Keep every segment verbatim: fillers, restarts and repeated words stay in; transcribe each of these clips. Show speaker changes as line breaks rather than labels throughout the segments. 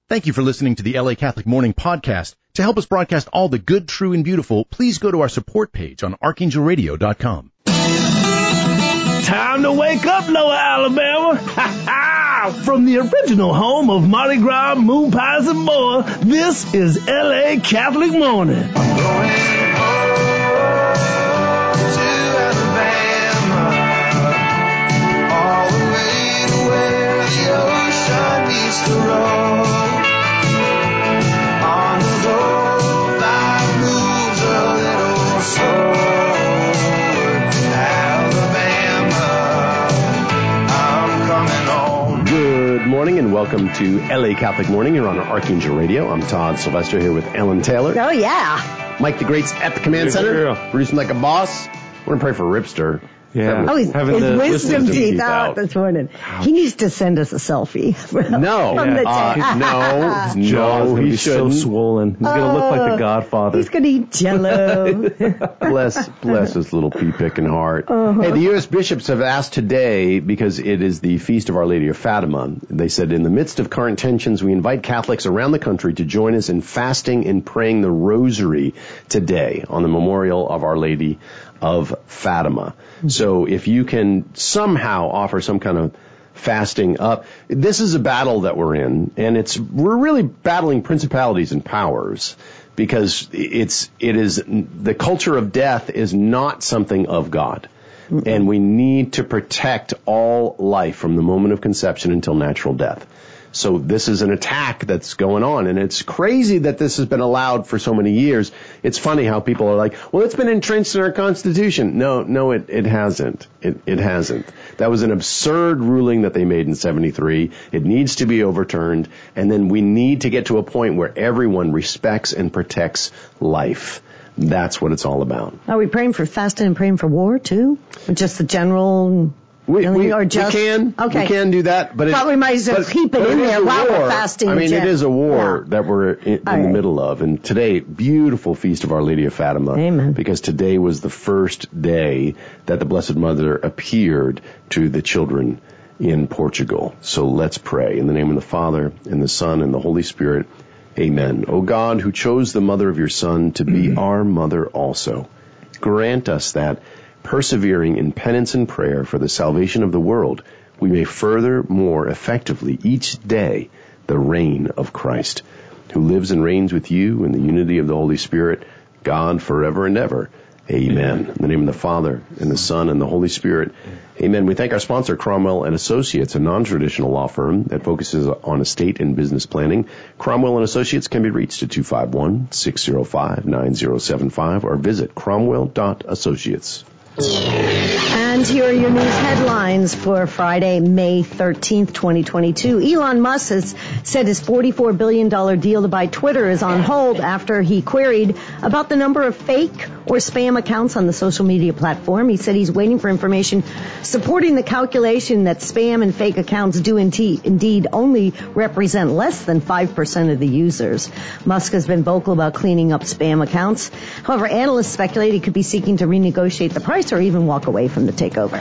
Thank you for listening to the L A Catholic Morning Podcast. To help us broadcast all the good, true, and beautiful, please go to our support page on archangel radio dot com.
Time to wake up, Lower Alabama. Ha ha! From the original home of Mardi Gras, moon pies, and more, this is L A Catholic Morning.
I'm going home to Alabama, all the way to where the ocean meets the road. On the road that moves a little slower, Alabama, I'm coming home.
Good morning and welcome to L A Catholic Morning here on Archangel Radio. I'm Todd Sylvester here with Ellen Taylor.
Oh, yeah.
Mike the Great's at the command center, producing like a boss. We're going to pray for Ripster.
Yeah.
Oh, his,
Having
his
the
wisdom
wisdom
teeth
teeth
out
out.
this morning. He needs to send us a selfie.
No,
From the
uh,
tech.
no,
His jaw's
no,
gonna
he
be so
shouldn't.
swollen. He's going to look like the Godfather.
He's going to eat Jell-O.
Bless, bless his little pea-picking heart. Uh-huh. Hey, the U S bishops have asked today, because it is the Feast of Our Lady of Fatima, they said, in the midst of current tensions, we invite Catholics around the country to join us in fasting and praying the Rosary today on the memorial of Our Lady of Fatima. Mm-hmm. So if you can somehow offer some kind of fasting up, this is a battle that we're in, and it's we're really battling principalities and powers, because it's it is the culture of death is not something of God. Mm-hmm. And we need to protect all life from the moment of conception until natural death. So this is an attack that's going on, and it's crazy that this has been allowed for so many years. It's funny how people are like, well, it's been entrenched in our Constitution. No, no, it, it hasn't. It, it hasn't. That was an absurd ruling that they made in seventy-three. It needs to be overturned, and then we need to get to a point where everyone respects and protects life. That's what it's all about.
Are we praying for fasting and praying for war, too? Or just the general...
We, we,
or just,
we can,
okay.
we can do that, but
Thought
it,
we might as well
but,
keep it
but
in
it
there while we're fasting.
I mean,
Jen.
it is a war
yeah.
that we're in, in the
right.
middle of, and today, beautiful Feast of Our Lady of Fatima.
Amen.
Because today was the first day that the Blessed Mother appeared to the children in Portugal. So let's pray in the name of the Father and the Son and the Holy Spirit. Amen. O God, who chose the mother of your Son to be mm-hmm. our mother also, grant us that, persevering in penance and prayer for the salvation of the world, we may further more effectively each day the reign of Christ, who lives and reigns with you in the unity of the Holy Spirit, God forever and ever. Amen. In the name of the Father and the Son and the Holy Spirit. Amen. We thank our sponsor, Cromwell and Associates, a non-traditional law firm that focuses on estate and business planning. Cromwell and Associates can be reached at two five one, six zero five, nine zero seven five or visit cromwell dot associates.
And here are your news headlines for Friday, May thirteenth, twenty twenty-two. Elon Musk has said his forty-four billion dollars deal to buy Twitter is on hold after he queried about the number of fake or spam accounts on the social media platform. He said he's waiting for information supporting the calculation that spam and fake accounts do indeed only represent less than five percent of the users. Musk has been vocal about cleaning up spam accounts. However, analysts speculate he could be seeking to renegotiate the price or even walk away from the takeover.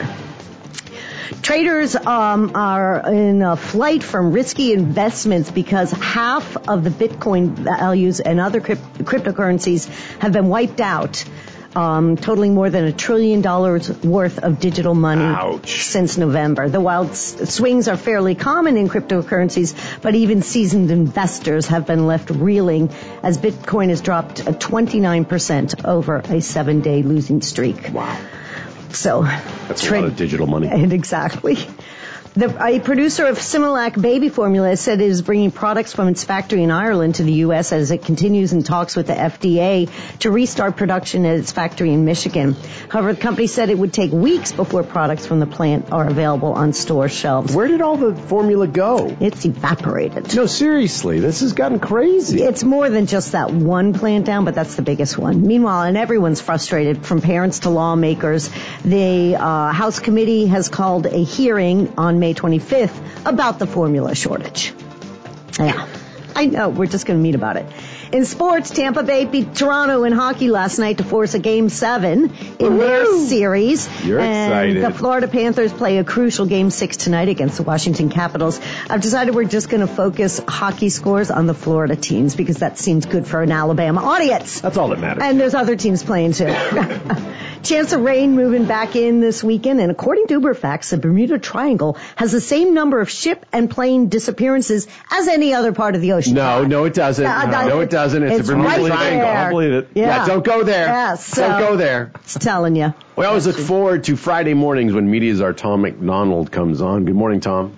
Traders um, are in a flight from risky investments because half of the Bitcoin values and other crypt- cryptocurrencies have been wiped out, um, totaling more than a trillion dollars worth of digital money
Ouch.
since November. The wild s- swings are fairly common in cryptocurrencies, but even seasoned investors have been left reeling as Bitcoin has dropped twenty-nine percent over a seven-day losing streak.
Wow.
So,
That's
tra-
a lot of digital money.
And exactly. The, a producer of Similac baby formula has said it is bringing products from its factory in Ireland to the U S as it continues in talks with the F D A to restart production at its factory in Michigan. However, the company said it would take weeks before products from the plant are available on store shelves.
Where did all the formula go?
It's evaporated.
No, seriously, this has gotten crazy.
It's more than just that one plant down, but that's the biggest one. Meanwhile, and everyone's frustrated, from parents to lawmakers, the uh, House committee has called a hearing on May twenty-fifth about the formula shortage. Yeah, I know. We're just going to meet about it. In sports, Tampa Bay beat Toronto in hockey last night to force a Game seven in their series.
You're
and
excited.
The Florida Panthers play a crucial Game six tonight against the Washington Capitals. I've decided we're just going to focus hockey scores on the Florida teams because that seems good for an Alabama audience.
That's all that matters.
And there's other teams playing too. Chance of rain moving back in this weekend, and according to Uberfax, the Bermuda Triangle has the same number of ship and plane disappearances as any other part of the ocean.
No, no, it doesn't.
Uh,
no, no, it doesn't. It's,
it's
a Bermuda
right
Triangle.
there.
I'll believe it.
Yeah.
Yeah, don't go there.
Yes, so,
don't go there.
It's telling you.
We always look forward to Friday mornings when Media's our Tom McDonald comes on. Good morning, Tom.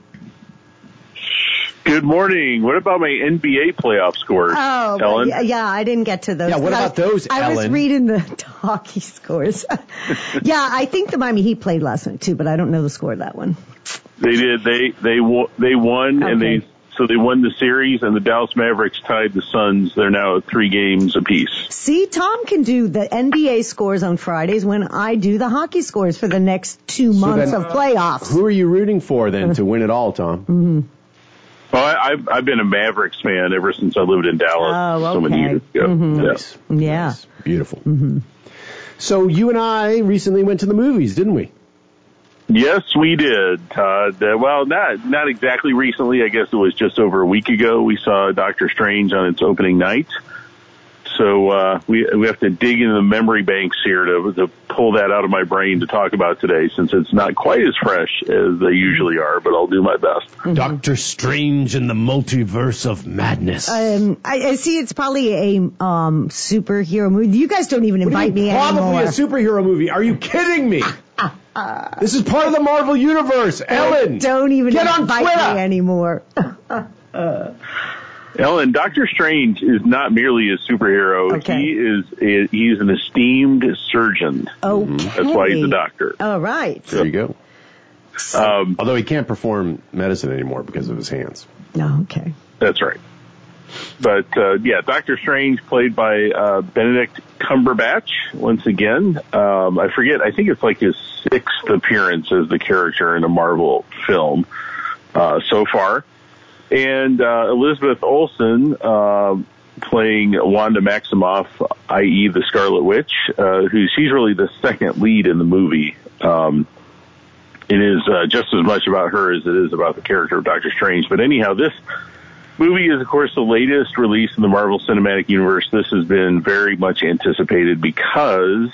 Good morning. What about my N B A playoff scores,
Oh,
Ellen?
yeah, yeah, I didn't get to those.
Yeah, what
I
about
was,
those,
I was
Ellen?
reading the hockey scores. Yeah, I think the Miami Heat played last night too, but I don't know the score of that one.
They did. They they wo- they won, and
Okay.
they so they won the series, and the Dallas Mavericks tied the Suns. They're now at three games apiece.
See, Tom can do the N B A scores on Fridays when I do the hockey scores for the next two months
then,
of playoffs.
Who are you rooting for then to win it all, Tom?
Mm-hmm.
Well, I, I've I've been a Mavericks fan ever since I lived in Dallas
Oh,
so many
okay.
years ago.
Mhm.
Yeah.
Nice.
Yeah.
Nice. Beautiful. Mm-hmm. So you and I recently went to the movies, didn't we?
Yes, we did, Todd. Uh, well, not not exactly recently. I guess it was just over a week ago. We saw Doctor Strange on its opening night. So uh, we we have to dig into the memory banks here to to pull that out of my brain to talk about today, since it's not quite as fresh as they usually are. But I'll do my best.
Mm-hmm.
Doctor Strange and the Multiverse of Madness.
Um, I, I see it's probably a um, superhero movie. You guys don't even invite me
Probably
anymore.
a superhero movie. Are you kidding me? This is part of the Marvel Universe. Ellen,
Don't even
get on
invite
Twitter.
me anymore.
Ellen, Doctor Strange is not merely a superhero.
Okay.
He is a, he's an esteemed surgeon.
Okay.
That's why he's a doctor.
All right.
There you go.
Um,
Although he can't perform medicine anymore because of his hands.
Oh, okay.
That's right. But, uh, yeah, Doctor Strange played by uh, Benedict Cumberbatch once again. Um, I forget, I think it's like his sixth appearance as the character in a Marvel film uh, so far. And uh, Elizabeth Olsen uh, playing Wanda Maximoff, that is the Scarlet Witch, uh, who she's really the second lead in the movie. Um, it is uh, just as much about her as it is about the character of Doctor Strange. But anyhow, this movie is, of course, the latest release in the Marvel Cinematic Universe. This has been very much anticipated because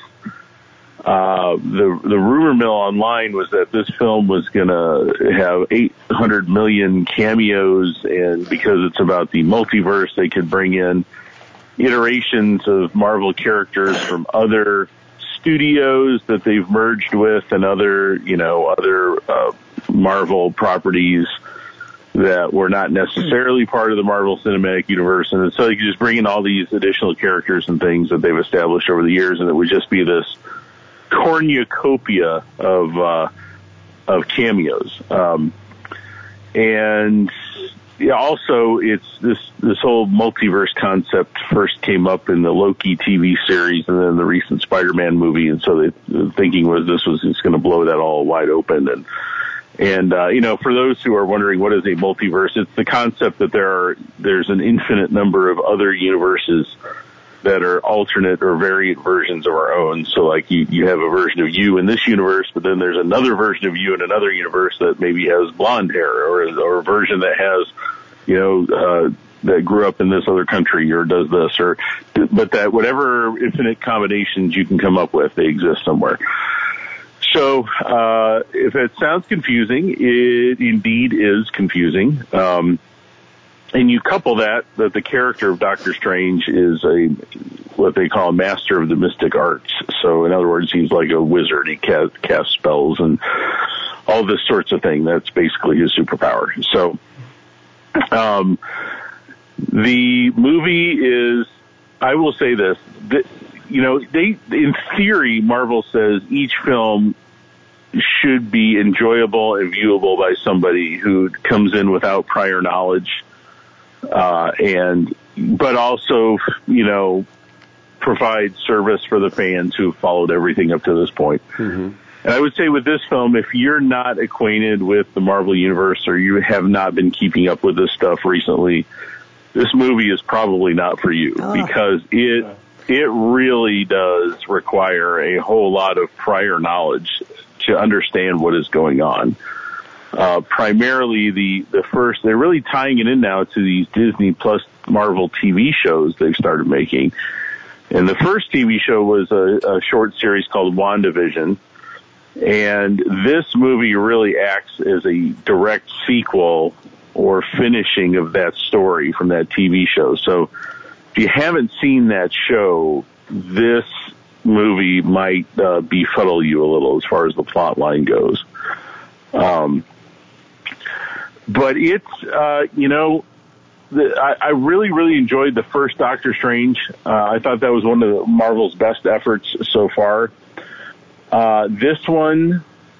uh, the the rumor mill online was that this film was going to have eight hundred million cameos, and because it's about the multiverse, they could bring in iterations of Marvel characters from other studios that they've merged with and other, you know, other uh, Marvel properties that were not necessarily part of the Marvel Cinematic Universe. And so you could just bring in all these additional characters and things that they've established over the years, and it would just be this cornucopia of uh, of cameos. Um, and yeah, also, it's this this whole multiverse concept first came up in the Loki T V series and then the recent Spider-Man movie, and so they, the thinking was this was just going to blow that all wide open. And And, uh, you know, for those who are wondering what is a multiverse, it's the concept that there are, there's an infinite number of other universes that are alternate or variant versions of our own. So like you, you have a version of you in this universe, but then there's another version of you in another universe that maybe has blonde hair, or, or a version that has, you know, uh, that grew up in this other country or does this, or, but that whatever infinite combinations you can come up with, they exist somewhere. So, uh, if it sounds confusing, it indeed is confusing. Um, and you couple that, that the character of Doctor Strange is a, what they call a master of the mystic arts. So, in other words, he's like a wizard. He cast, casts spells and all this sorts of thing. That's basically his superpower. So, um, the movie is, I will say this, that, you know, they, in theory, Marvel says each film should be enjoyable and viewable by somebody who comes in without prior knowledge, uh, and, but also, you know, provide service for the fans who followed everything up to this point. Mm-hmm. And I would say with this film, if you're not acquainted with the Marvel Universe or you have not been keeping up with this stuff recently, this movie is probably not for you
oh.
because it it really does require a whole lot of prior knowledge to understand what is going on. Uh, primarily the, the first, they're really tying it in now to these Disney Plus Marvel T V shows they've started making. And the first T V show was a, a short series called WandaVision. And this movie really acts as a direct sequel or finishing of that story from that T V show. So if you haven't seen that show, this movie might uh, befuddle you a little as far as the plot line goes. Um, but it's, uh, you know, the, I, I really, really enjoyed the first Doctor Strange. Uh, I thought that was one of the Marvel's best efforts so far. Uh, this one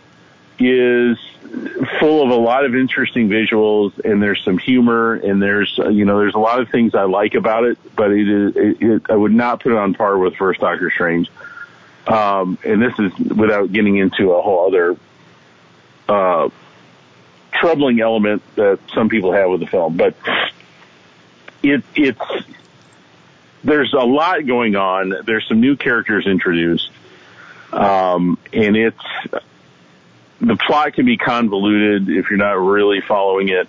is full of a lot of interesting visuals, and there's some humor, and there's, uh, you know, there's a lot of things I like about it, but it is, it, it, I would not put it on par with first Doctor Strange. Um, and this is without getting into a whole other, uh, troubling element that some people have with the film, but it, it's, there's a lot going on. There's some new characters introduced. Um, and it's, the plot can be convoluted if you're not really following it.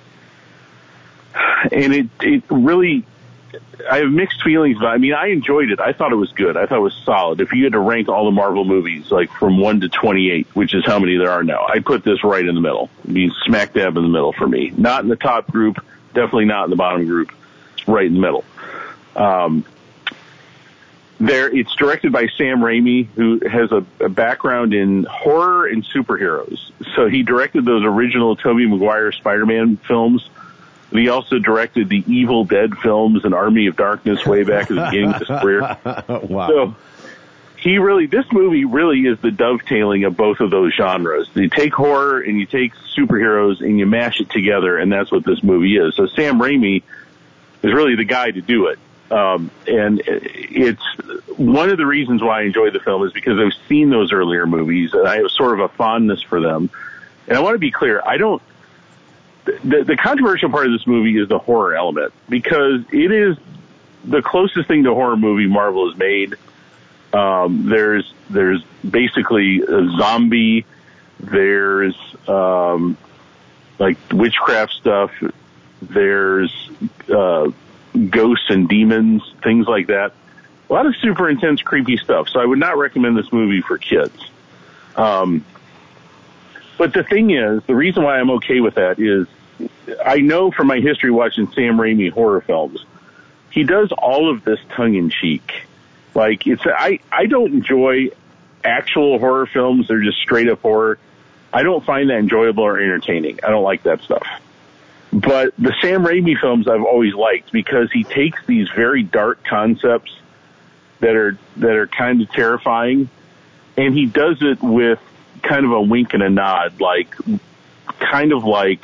And it, it really, I have mixed feelings about it. I mean, I enjoyed it. I thought it was good. I thought it was solid. If you had to rank all the Marvel movies, like from one to twenty-eight, which is how many there are now, I'd put this right in the middle. It'd be smack dab in the middle for me. Not in the top group, definitely not in the bottom group. It's right in the middle. Um, There, it's directed by Sam Raimi, who has a, a background in horror and superheroes. So he directed those original Tobey Maguire Spider-Man films. He also directed the Evil Dead films and Army of Darkness way back at the beginning of his career.
Wow.
So he really, this movie really is the dovetailing of both of those genres. You take horror and you take superheroes and you mash it together, and that's what this movie is. So Sam Raimi is really the guy to do it. Um, and it's one of the reasons why I enjoy the film is because I've seen those earlier movies and I have sort of a fondness for them. And I want to be clear, I don't, the, the controversial part of this movie is the horror element because it is the closest thing to a horror movie Marvel has made. Um, there's, there's basically a zombie, there's, um, like witchcraft stuff, there's, uh, ghosts and demons, things like that. A lot of super intense, creepy stuff. So I would not recommend this movie for kids. Um, but the thing is, the reason why I'm okay with that is I know from my history watching Sam Raimi horror films, he does all of this tongue-in-cheek. Like, it's, I, I don't enjoy actual horror films. They're just straight-up horror. I don't find that enjoyable or entertaining. I don't like that stuff. But the Sam Raimi films I've always liked because he takes these very dark concepts that are that are kind of terrifying, and he does it with kind of a wink and a nod, like kind of like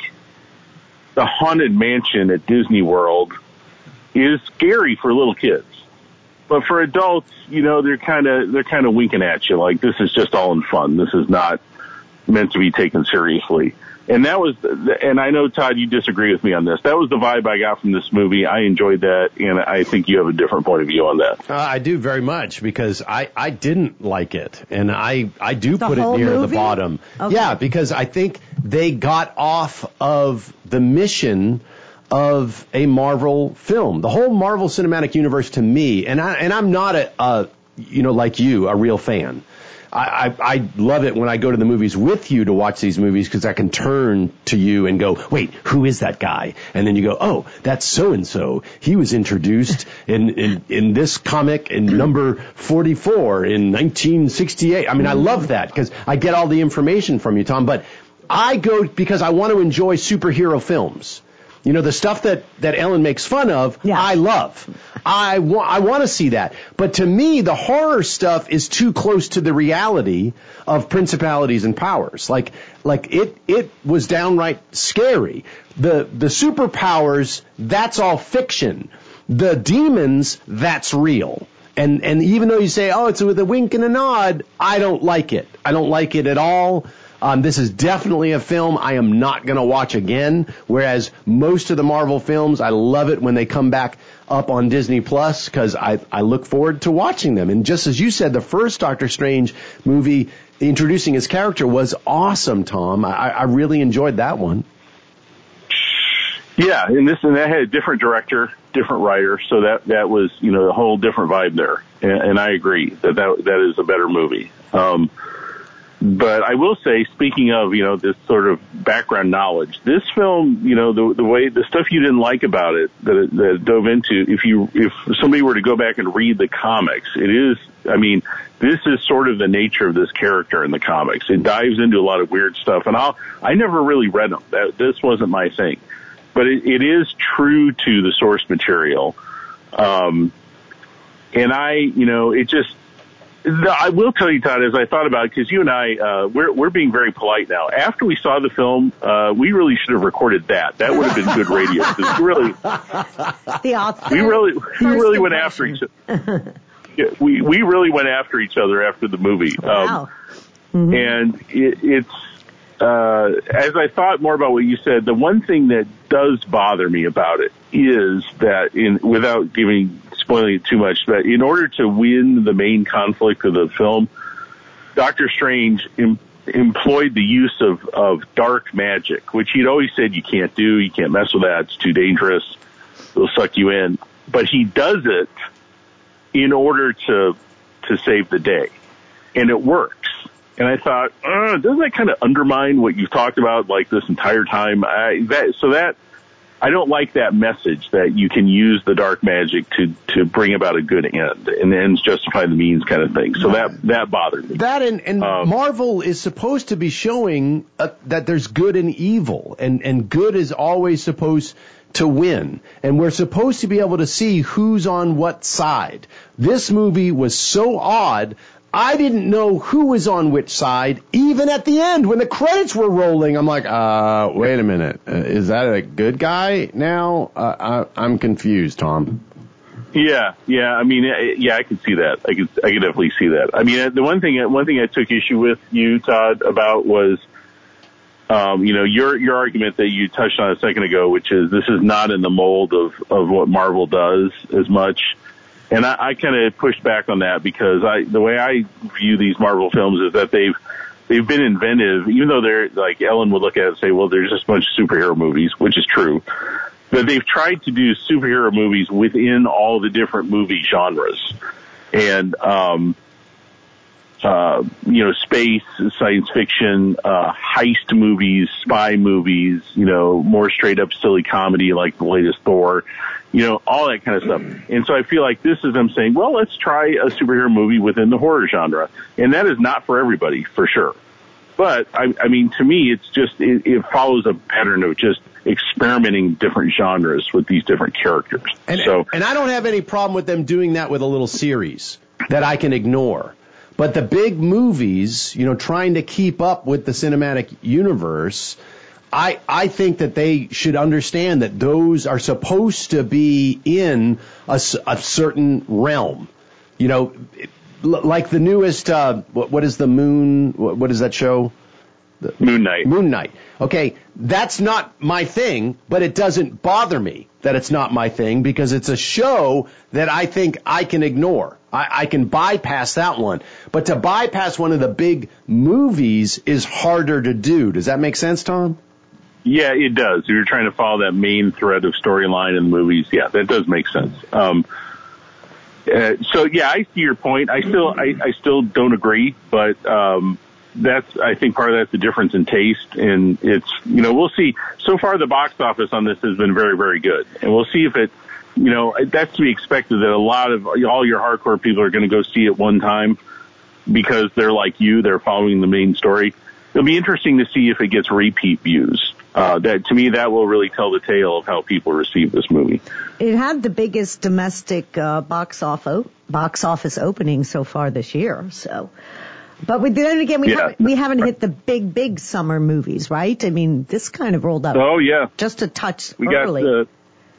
the Haunted Mansion at Disney World is scary for little kids, but for adults, you know, they're kind of they're kind of winking at you, like this is just all in fun. This is not meant to be taken seriously. And that was, and I know, Todd, you disagree with me on this. That was the vibe I got from this movie. I enjoyed that, and I think you have a different point of view on that.
Uh, I do very much because I, I didn't like it, and I, I do
The
put it
whole
near
movie?
the bottom.
Okay.
Yeah, because I think they got off of the mission of a Marvel film. The whole Marvel Cinematic Universe to me, and I and I'm not a, a you know, like you, a real fan. I, I, I love it when I go to the movies with you to watch these movies because I can turn to you and go, wait, who is that guy? And then you go, oh, that's so-and-so. He was introduced in, in, in this comic in number forty-four in nineteen sixty-eight. I mean, I love that because I get all the information from you, Tom. But I go because I want to enjoy superhero films. You know, the stuff that, that Ellen makes fun of, yeah. I love. I, wa- I want to see that. But to me, the horror stuff is too close to the reality of principalities and powers. Like, like it, it was downright scary. The, the superpowers, that's all fiction. The demons, that's real. And, and even though you say, oh, it's with a wink and a nod, I don't like it. I don't like it at all. Um, this is definitely a film I am not going to watch again, whereas most of the Marvel films, I love it when they come back up on Disney Plus because I, I look forward to watching them. And just as you said, the first Doctor Strange movie introducing his character was awesome, Tom. I, I really enjoyed that one.
Yeah, and this and that had a different director, different writer, so that that was, you know, a whole different vibe there. And, and I agree that, that that is a better movie. Um, but I will say, speaking of, you know, this sort of background knowledge, this film, you know, the the way the stuff you didn't like about it that it, that it dove into, if you if somebody were to go back and read the comics, it is, I mean, this is sort of the nature of this character in the comics. It dives into a lot of weird stuff, and I'll I never really read them. That, this wasn't my thing. But it, it is true to the source material. Um, and I, you know, it just, the, I will tell you, Todd, as I thought about it, because you and I, uh, we're, we're being very polite now. After we saw the film, uh, we really should have recorded that. That would have been good radio. Because we really,
the
we really, we really went after each other. Yeah, we, we really went after each other after the movie.
Wow.
Um, mm-hmm. And it, it's, Uh, as I thought more about what you said, the one thing that does bother me about it is that, in without giving spoiling it too much, that in order to win the main conflict of the film, Doctor Strange em- employed the use of, of dark magic, which he'd always said you can't do, you can't mess with that, it's too dangerous, it'll suck you in. But he does it in order to to save the day, and it works. And I thought, uh, doesn't that kind of undermine what you've talked about like this entire time? I, that, so that I don't like that message that you can use the dark magic to, to bring about a good end, and the ends justify the means kind of thing. So that that bothered me.
That and, and um, Marvel is supposed to be showing uh, that there's good and evil, and, and good is always supposed to win. And we're supposed to be able to see who's on what side. This movie was so odd. I didn't know who was on which side, even at the end when the credits were rolling. I'm like, uh, wait a minute. Uh, is that a good guy now? Uh, I, I'm confused, Tom.
Yeah, yeah. I mean, yeah, I can see that. I could, I could definitely see that. I mean, the one thing, one thing I took issue with you, Todd, about was, um, you know, your your argument that you touched on a second ago, which is this is not in the mold of of what Marvel does as much. And I, I kind of pushed back on that because I, the way I view these Marvel films is that they've, they've been inventive, even though they're like Ellen would look at it and say, well, there's just a bunch of superhero movies, which is true. But they've tried to do superhero movies within all the different movie genres. And, um, uh, you know, space, science fiction, uh, heist movies, spy movies, you know, more straight up silly comedy like the latest Thor. You know, all that kind of stuff. And so I feel like this is them saying, well, let's try a superhero movie within the horror genre. And that is not for everybody, for sure. But, I, I mean, to me, it's just, it, it follows a pattern of just experimenting different genres with these different characters.
And,
so,
and I don't have any problem with them doing that with a little series that I can ignore. But the big movies, you know, trying to keep up with the cinematic universe, I, I think that they should understand that those are supposed to be in a, a certain realm. You know, like the newest, uh, what, what is the Moon, what, what is that show? The,
Moon Knight.
Moon Knight. Okay, that's not my thing, but it doesn't bother me that it's not my thing because it's a show that I think I can ignore. I, I can bypass that one. But to bypass one of the big movies is harder to do. Does that make sense, Tom?
Yeah, it does. If you're trying to follow that main thread of storyline in the movies, yeah, that does make sense. Um, uh, so yeah, I see your point. I still, I, I still don't agree, but um, that's, I think part of that's the difference in taste, and it's, you know, we'll see. So far, the box office on this has been very, very good, and we'll see if it, you know, that's to be expected that a lot of all your hardcore people are going to go see it one time because they're like you, they're following the main story. It'll be interesting to see if it gets repeat views. Uh, that to me, that will really tell the tale of how people receive this movie.
It had the biggest domestic uh, box off o- box office opening so far this year. So, but we, then again, we
yeah.
haven't we haven't hit the big big summer movies, right? I mean, this kind of rolled up.
Oh yeah,
just a touch
we
early.
got. Uh,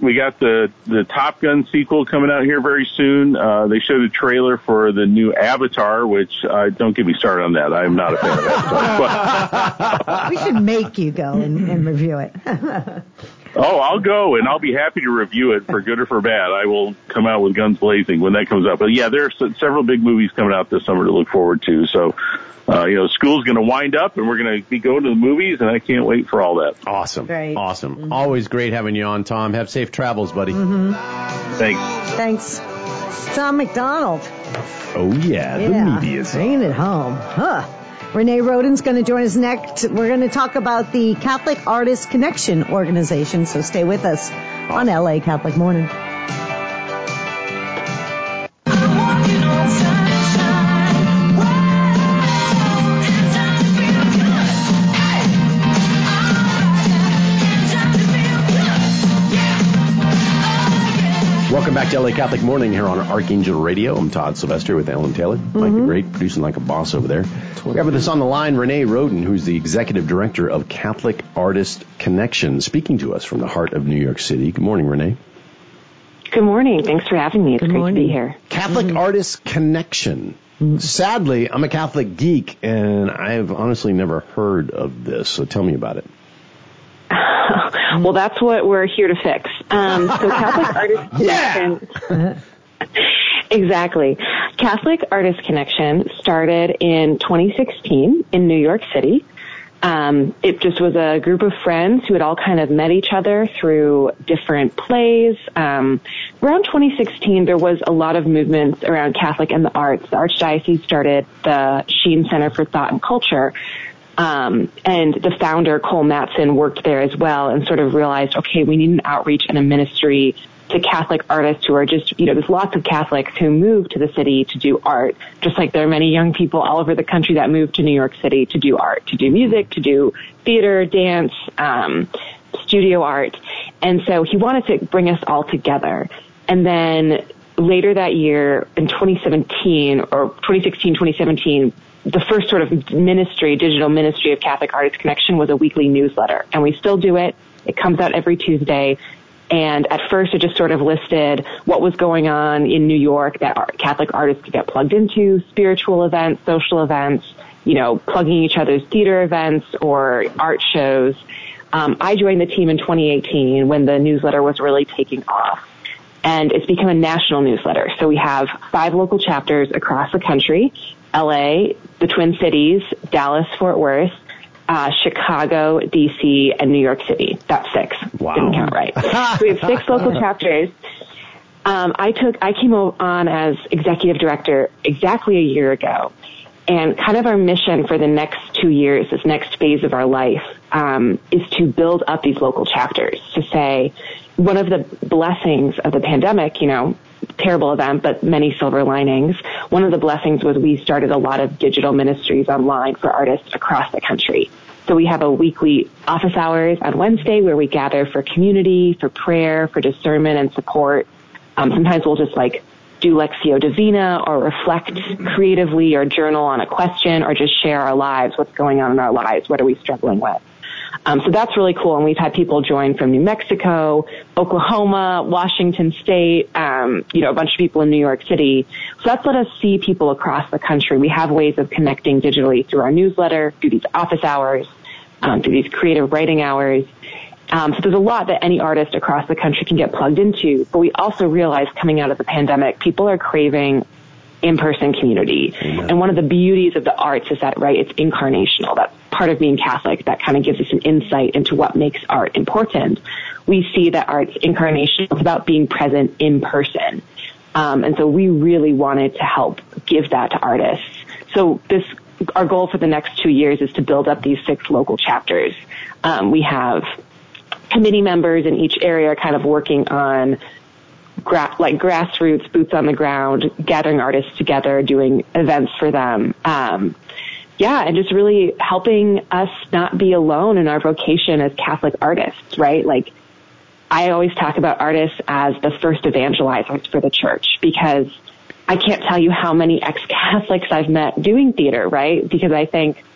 we got the, the Top Gun sequel coming out here very soon. Uh, they showed a trailer for the new Avatar, which, uh, don't get me started on that. I'm not a fan of Avatar. But,
we should make you go and, and review it.
oh, I'll go, and I'll be happy to review it for good or for bad. I will come out with guns blazing when that comes out. But yeah, there are several big movies coming out this summer to look forward to. So, uh, you know, school's going to wind up, and we're going to be going to the movies, and I can't wait for all that.
Awesome.
Great.
Awesome.
Mm-hmm.
Always great having you on, Tom. Have safe travels, buddy.
Mm-hmm.
Thanks.
Thanks. Tom McDonald.
Oh, yeah, the
Yeah,
media's
bringing it home. Huh. Renee Roden's going to join us next. We're going to talk about the Catholic Artists Connection organization, so stay with us on L A Catholic Morning.
Welcome back to L A Catholic Morning here on Archangel Radio. I'm Todd Sylvester with Ellen Taylor. Mike
Mm-hmm.
the Great, producing like a boss over there. We have with us on the line Renee Roden, who's the executive director of Catholic Artist Connection, speaking to us from the heart of New York City. Good morning, Renee.
Good morning. Thanks for having me. It's
Good
great
morning.
to be here.
Catholic
Mm-hmm.
Artist Connection. Sadly, I'm a Catholic geek, and I've honestly never heard of this, so tell me about it.
Well, that's what we're here to fix. Um, so Catholic Artist Connection. Exactly. Catholic Artist Connection started in twenty sixteen in New York City. Um, it just was a group of friends who had all kind of met each other through different plays. Um, around twenty sixteen, there was a lot of movements around Catholic and the arts. The Archdiocese started the Sheen Center for Thought and Culture. Um, and the founder, Cole Matson, worked there as well and sort of realized, okay, we need an outreach and a ministry to Catholic artists who are just, you know, there's lots of Catholics who move to the city to do art, just like there are many young people all over the country that move to New York City to do art, to do music, to do theater, dance, um, studio art. And so he wanted to bring us all together. And then later that year, in twenty seventeen, or twenty sixteen, twenty seventeen, the first sort of ministry, digital ministry of Catholic Artists Connection was a weekly newsletter. And we still do it. It comes out every Tuesday. And at first it just sort of listed what was going on in New York that Catholic artists could get plugged into, spiritual events, social events, you know, plugging each other's theater events or art shows. Um, I joined the team in twenty eighteen when the newsletter was really taking off. And it's become a national newsletter. So we have five local chapters across the country: L A, the Twin Cities, Dallas, Fort Worth, uh, Chicago, D C, and New York City. That's six.
Wow.
Didn't count right. So we have six local chapters. Um, I took, I came on as executive director exactly a year ago. And kind of our mission for the next two years, this next phase of our life, um, is to build up these local chapters, to say, one of the blessings of the pandemic, you know, terrible event, but many silver linings. One of the blessings was we started a lot of digital ministries online for artists across the country. So we have a weekly office hours on Wednesday where we gather for community, for prayer, for discernment and support. Um, sometimes we'll just like do Lectio Divina or reflect creatively or journal on a question or just share our lives, what's going on in our lives, what are we struggling with. Um, so that's really cool, and we've had people join from New Mexico, Oklahoma, Washington State, um, you know, a bunch of people in New York City. So that's let us see people across the country. We have ways of connecting digitally through our newsletter, through these office hours, um, through these creative writing hours. Um, so there's a lot that any artist across the country can get plugged into. But we also realize coming out of the pandemic, people are craving in-person community. Amen. And one of the beauties of the arts is that, right, it's incarnational. That's part of being Catholic. That kind of gives us an insight into what makes art important. We see that art's incarnational. It's about being present in person. Um, and so we really wanted to help give that to artists. So this, our goal for the next two years is to build up these six local chapters. Um, we have committee members in each area kind of working on Gra- like grassroots, boots on the ground, gathering artists together, doing events for them. Um, yeah, and just really helping us not be alone in our vocation as Catholic artists, right? Like, I always talk about artists as the first evangelizers for the church, because I can't tell you how many ex-Catholics I've met doing theater, right? Because I think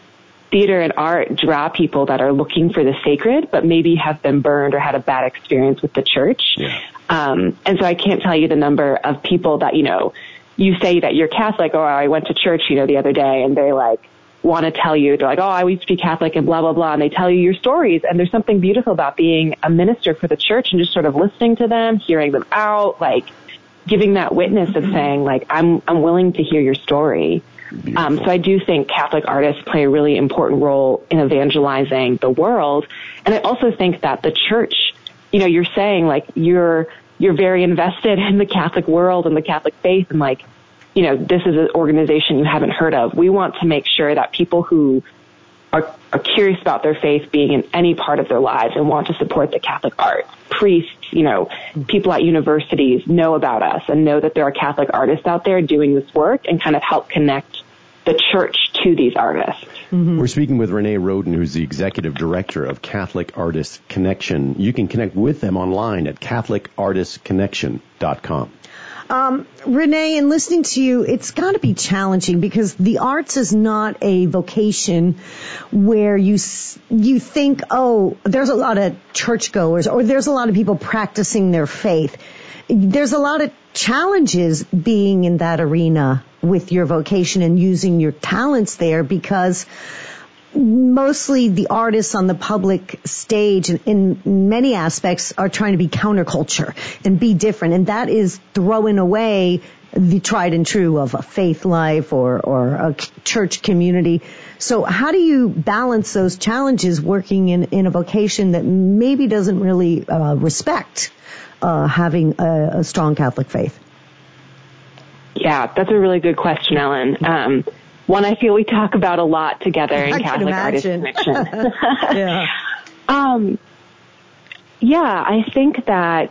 theater and art draw people that are looking for the sacred, but maybe have been burned or had a bad experience with the church.
Yeah.
Um, and so I can't tell you the number of people that, you know, you say that you're Catholic, or I went to church, you know, the other day, and they like want to tell you, they're like, oh, I used to be Catholic and blah, blah, blah. And they tell you your stories. And there's something beautiful about being a minister for the church and just sort of listening to them, hearing them out, like giving that witness of saying, like, I'm, I'm willing to hear your story. Um, so I do think Catholic artists play a really important role in evangelizing the world. And I also think that the church, you know, you're saying like you're, you're very invested in the Catholic world and the Catholic faith, and like, you know, this is an organization you haven't heard of. We want to make sure that people who are, are curious about their faith being in any part of their lives and want to support the Catholic arts, priests, you know, people at universities know about us and know that there are Catholic artists out there doing this work, and kind of help connect the church to these artists.
Mm-hmm. We're speaking with Renee Roden, who's the executive director of Catholic Artists Connection. You can connect with them online at Catholic Artists Connection dot com.
Um, Renee, in listening to you, it's got to be challenging because the arts is not a vocation where you you think, oh, there's a lot of churchgoers or there's a lot of people practicing their faith. There's a lot of challenges being in that arena with your vocation and using your talents there, because mostly the artists on the public stage in, in many aspects are trying to be counterculture and be different. And that is throwing away the tried and true of a faith life or, or a church community. So how do you balance those challenges working in, in a vocation that maybe doesn't really uh, respect uh, having a, a strong Catholic faith?
Yeah, that's a really good question, Ellen. Um, One I feel we talk about a lot together in
I
Catholic Artists Connection.
yeah.
Um, yeah, I think that,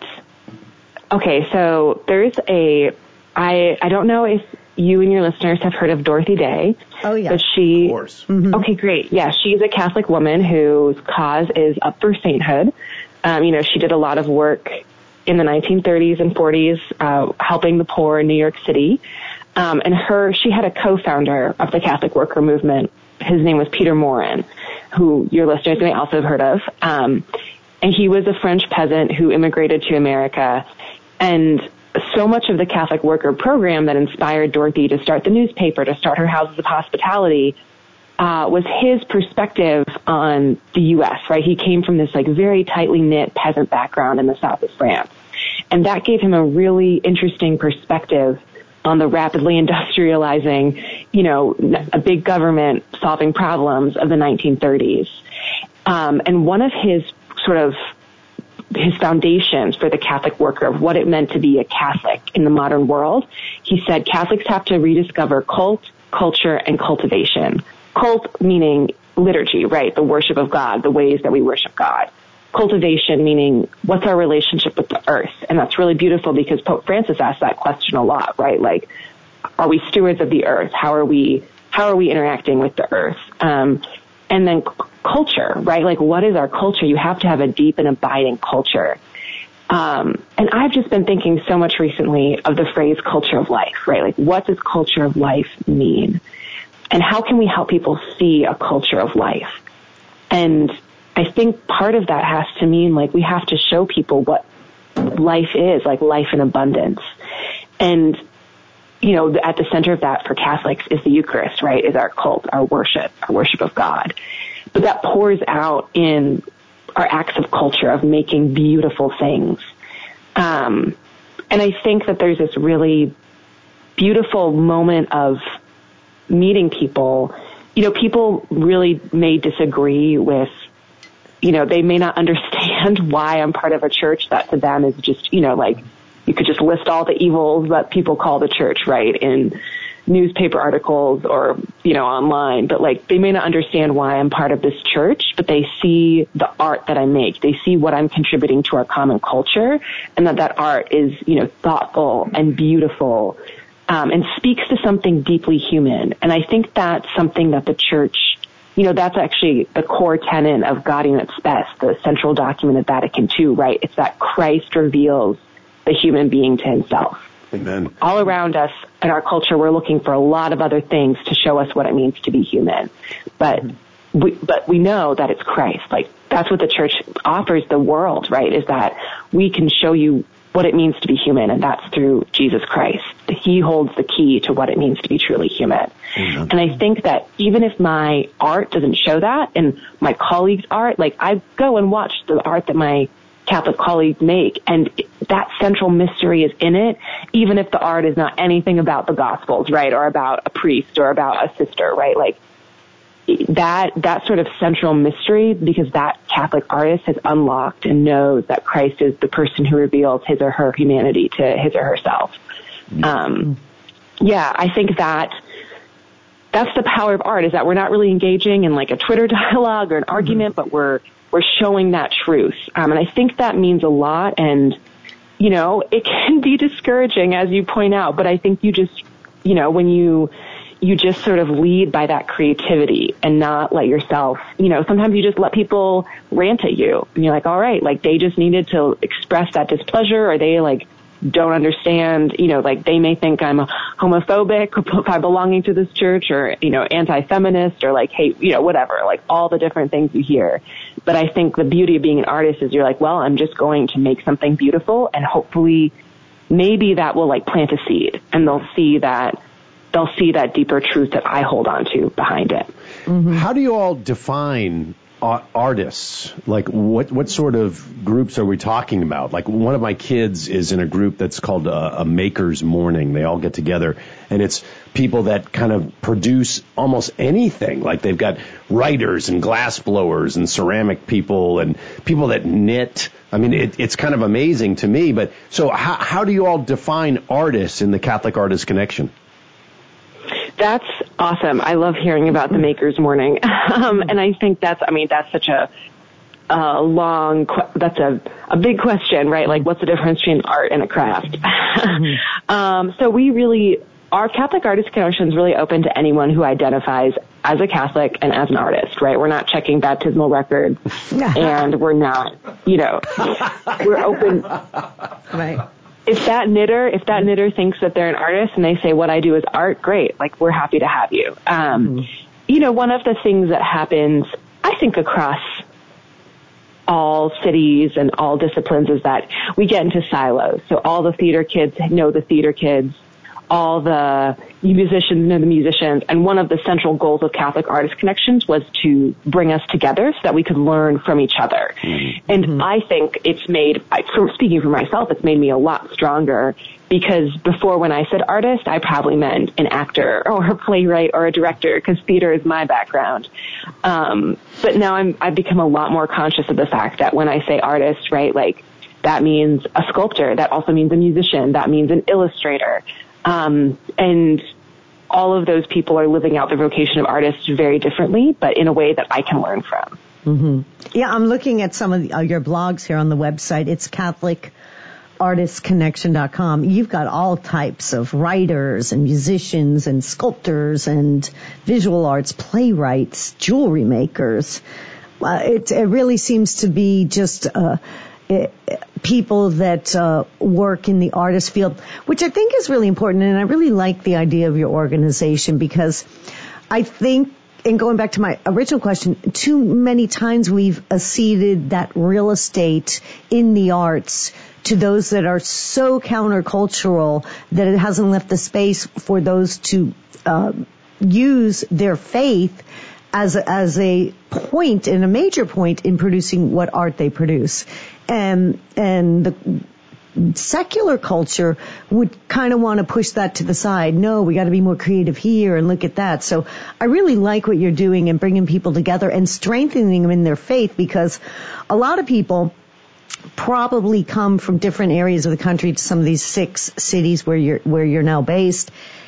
okay, so there's a, I, I don't know if you and your listeners have heard of Dorothy Day.
Oh, yeah.
But she,
of course.
Mm-hmm.
Okay, great. Yeah, she's a Catholic woman whose cause is up for sainthood. Um, you know, she did a lot of work in the nineteen thirties and forties, uh, helping the poor in New York City. Um, and her, she had a co-founder of the Catholic worker movement. His name was Peter Morin, who your listeners may also have heard of. Um, and he was a French peasant who immigrated to America. And so much of the Catholic worker program that inspired Dorothy to start the newspaper, to start her houses of hospitality, uh, was his perspective on the U S, right? He came from this like very tightly knit peasant background in the south of France. And that gave him a really interesting perspective on the rapidly industrializing, you know, a big government solving problems of the nineteen thirties. Um, and one of his sort of, his foundations for the Catholic worker of what it meant to be a Catholic in the modern world, he said Catholics have to rediscover cult, culture, and cultivation. Cult meaning liturgy, right? The worship of God, the ways that we worship God. Cultivation meaning what's our relationship with the earth? And that's really beautiful because Pope Francis asked that question a lot, right? Like, are we stewards of the earth? How are we, how are we interacting with the earth? Um, and then c- culture, right? Like, what is our culture? You have to have a deep and abiding culture. Um, and I've just been thinking so much recently of the phrase culture of life, right? Like, what does culture of life mean? And how can we help people see a culture of life? And I think part of that has to mean, like, we have to show people what life is, like life in abundance. And, you know, at the center of that for Catholics is the Eucharist, right? Is our cult, our worship, our worship of God. But that pours out in our acts of culture of making beautiful things. Um, and I think that there's this really beautiful moment of meeting people. You know, people really may disagree with, you know, they may not understand why I'm part of a church that to them is just, you know, like, you could just list all the evils that people call the church, right, in newspaper articles or, you know, online. But, like, they may not understand why I'm part of this church, but they see the art that I make. They see what I'm contributing to our common culture, and that that art is, you know, thoughtful and beautiful, um, and speaks to something deeply human. And I think that's something that the church, you know, that's actually the core tenet of Gaudium et Spes, the central document of Vatican Two, right? It's that Christ reveals the human being to himself.
Amen.
All around us in our culture, we're looking for a lot of other things to show us what it means to be human. But we, but we know that it's Christ. Like, that's what the church offers the world, right? Is that we can show you what it means to be human, and that's through Jesus Christ. He holds the key to what it means to be truly human. Mm-hmm. And I think that even if my art doesn't show that, and my colleagues' art, like, I go and watch the art that my Catholic colleagues make, and that central mystery is in it, even if the art is not anything about the Gospels, right, or about a priest or about a sister, right? Like, that that sort of central mystery, because that Catholic artist has unlocked and knows that Christ is the person who reveals his or her humanity to his or herself. Um, yeah, I think that that's the power of art, is that we're not really engaging in like a Twitter dialogue or an argument, but we're we're showing that truth. Um, and I think that means a lot. And, you know, it can be discouraging, as you point out, but I think you just, you know, when you you just sort of lead by that creativity and not let yourself, you know, sometimes you just let people rant at you and you're like, all right, like they just needed to express that displeasure, or they like don't understand, you know, like they may think I'm homophobic by belonging to this church, or, you know, anti-feminist, or like hate, you know, whatever, like all the different things you hear. But I think the beauty of being an artist is you're like, well, I'm just going to make something beautiful, and hopefully maybe that will like plant a seed, and they'll see that they'll see that deeper truth that I hold on to behind it.
Mm-hmm. How do you all define artists? Like, what what sort of groups are we talking about? Like, one of my kids is in a group that's called a, a Maker's Morning. They all get together, and it's people that kind of produce almost anything. Like, they've got writers and glass blowers and ceramic people and people that knit. I mean, it, it's kind of amazing to me. But so how, how do you all define artists in the Catholic Artists Connection?
That's awesome. I love hearing about the Maker's Morning. Um, and I think that's, I mean, that's such a, a long, that's a, a big question, right? Like, what's the difference between art and a craft? um, so we really, our Catholic Artists Connection is really open to anyone who identifies as a Catholic and as an artist, right? We're not checking baptismal records, and we're not, you know, we're open.
Right.
If that knitter, if that knitter thinks that they're an artist and they say, what I do is art, great. Like, we're happy to have you. Um, mm-hmm. You know, one of the things that happens, I think, across all cities and all disciplines is that we get into silos. So all the theater kids know the theater kids. All the musicians know the musicians. And one of the central goals of Catholic Artists Connections was to bring us together so that we could learn from each other. Mm-hmm. And I think it's made, from speaking for myself, it's made me a lot stronger, because before, when I said artist, I probably meant an actor or a playwright or a director, because theater is my background. Um, but now I'm, I've become a lot more conscious of the fact that when I say artist, right, like that means a sculptor, that also means a musician, that means an illustrator. Um, and all of those people are living out their vocation of artists very differently, but in a way that I can learn from.
Mm-hmm. Yeah, I'm looking at some of the, uh, your blogs here on the website. It's Catholic Artists Connection dot com. You've got all types of writers and musicians and sculptors and visual arts, playwrights, jewelry makers. Uh, it, it really seems to be just uh, it, people that uh, work in the artist field, which I think is really important. And I really like the idea of your organization, because I think, and going back to my original question, too many times we've ceded that real estate in the arts to those that are so countercultural that it hasn't left the space for those to uh, use their faith as a, as a point, and a major point in producing what art they produce. And, and the secular culture would kind of want to push that to the side. No, we got to be more creative here and look at that. So I really like what you're doing and bringing people together and strengthening them in their faith, because a lot of people probably come from different areas of the country to some of these six cities where you're, where you're now based.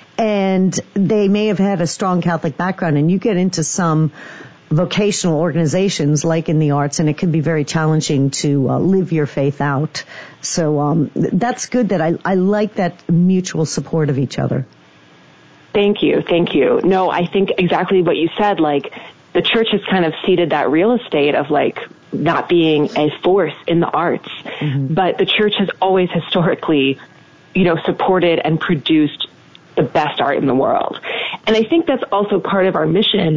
And they may have had a strong Catholic background, and you get into some vocational organizations like in the arts, and it can be very challenging to uh, live your faith out. So um, that's good that I, I like that mutual support of each other.
Thank you. Thank you. No, I think exactly what you said, like the church has kind of ceded that real estate of like not being a force in the arts, mm-hmm. but the church has always historically, you know, supported and produced the best art in the world. And I think that's also part of our mission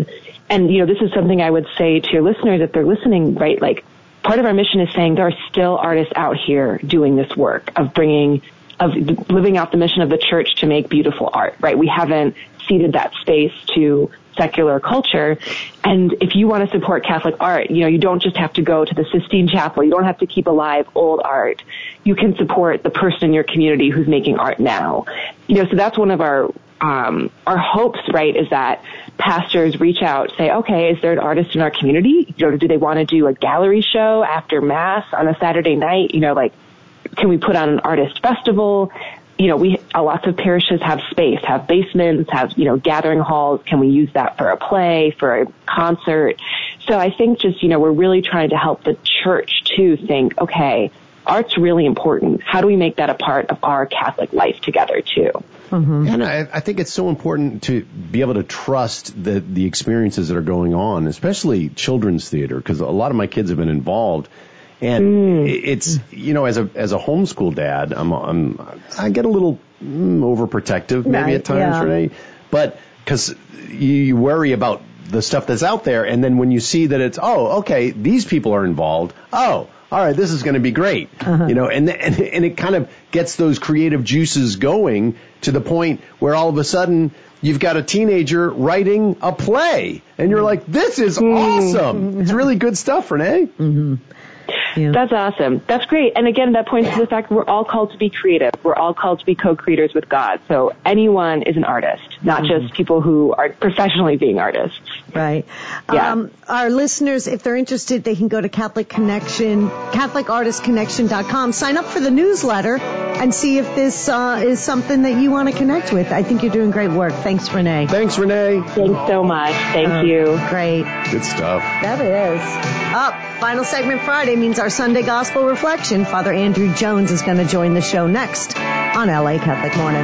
and, you know, this is something I would say to your listeners if they're listening, right? Like, part of our mission is saying there are still artists out here doing this work of bringing, of living out the mission of the church to make beautiful art, right? We haven't ceded that space to secular culture. And if you want to support Catholic art, you know, you don't just have to go to the Sistine Chapel. You don't have to keep alive old art. You can support the person in your community who's making art now. You know, so that's one of our, um, our hopes, right, is that pastors reach out, say, okay, is there an artist in our community? You know, do they want to do a gallery show after Mass on a Saturday night? You know, like, can we put on an artist festival? You know, we, uh, lots of parishes have space, have basements, have, you know, gathering halls. Can we use that for a play, for a concert? So I think just, you know, we're really trying to help the church too think, okay, art's really important. How do we make that a part of our Catholic life together too?
Mm-hmm. And I, I think it's so important to be able to trust the, the experiences that are going on, especially children's theater, because a lot of my kids have been involved. And mm. it's, you know, as a as a homeschool dad, I'm, I'm I get a little mm, overprotective maybe right, at times, yeah. Renee. But because you, you worry about the stuff that's out there, and then when you see that it's, oh, okay, these people are involved. Oh, all right, this is going to be great. Uh-huh. You know, and, and and it kind of gets those creative juices going to the point where all of a sudden you've got a teenager writing a play, and you're like, this is mm. awesome. It's really good stuff, Renee.
Mm-hmm. Yeah. That's awesome. That's great. And again, that points to the fact that we're all called to be creative. We're all called to be co-creators with God. So anyone is an artist, not mm-hmm. just people who are professionally being artists.
Right.
Yeah.
Um, our listeners, if they're interested, they can go to Catholic Connection, Catholic Artist Connection dot com, sign up for the newsletter, and see if this uh, is something that you want to connect with. I think you're doing great work. Thanks, Renee.
Thanks, Renee.
Thanks so much. Thank
uh,
you.
Great.
Good stuff.
That is. Up. Final segment Friday means our Sunday Gospel Reflection. Father Andrew Jones is going to join the show next on L A Catholic Morning.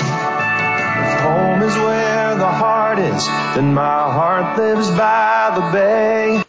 If home is where the heart is, then my heart lives by the bay.